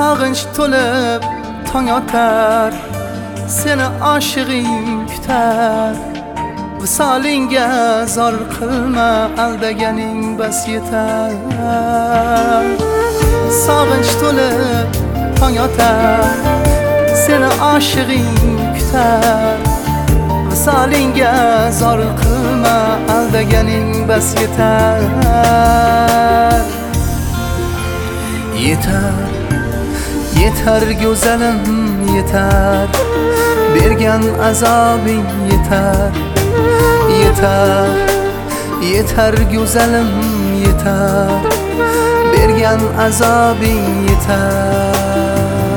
sog'inch to'lib tong otar, seni oshiqing kutar. Visolingga zor qilma, aldaganing bas yetar. Sog'inch to'lib tong otar, seni oshiqing kutar. Visolingga zor qilma, aldaganing bas yetar. Yetar, yetar go'zalim yetar, bergan azobing yetar. Yetar, yetar go'zalim yetar, bergan azobing yetar.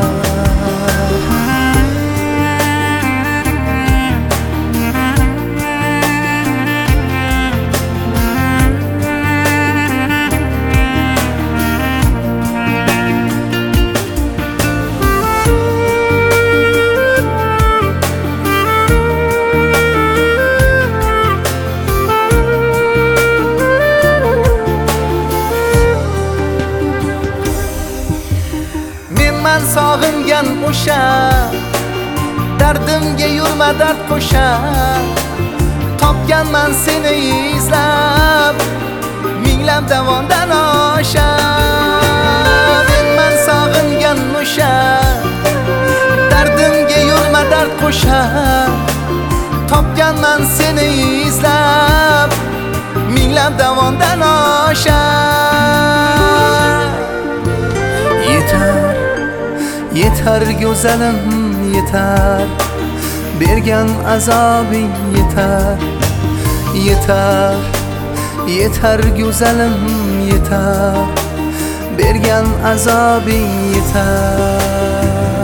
Men sog'ingan o'sha dardimga yurma dard qo'shar. Topganman seni izlab, minglab davondan oshar. Men sog'ingan o'sha dardimga yurma dard qo'shar. Topganman seni izlab, minglab davondan oshar. Yetar, yetar go'zalim yetar, bergan azobing yetar. Yetar, yetar go'zalim yetar, bergan azobing yetar.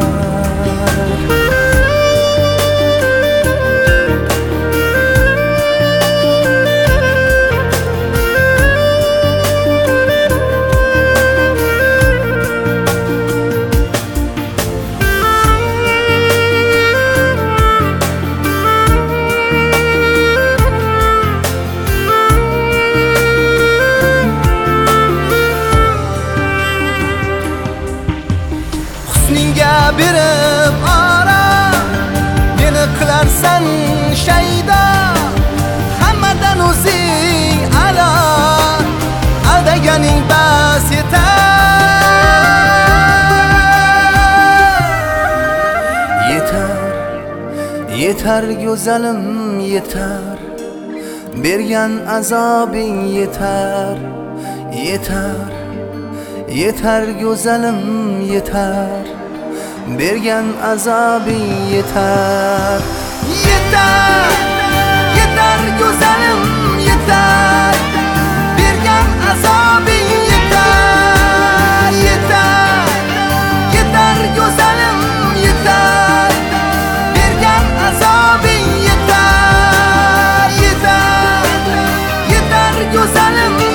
Husningga berib ora, meni qilarsan shaydo. Hammadan o'zing a'lo, aldaganing bas yetar. Yetar, yetar go'zalim yetar, bergan azobing yetar. Yetar, yetar go'zalim yetar, bergan azobing yetar. Yetar, yetar go'zalim yetar, bergan azobing yetar. Yetar, yetar go'zalim yetar, bergan azobing yetar. Yetar, yetar go'zalim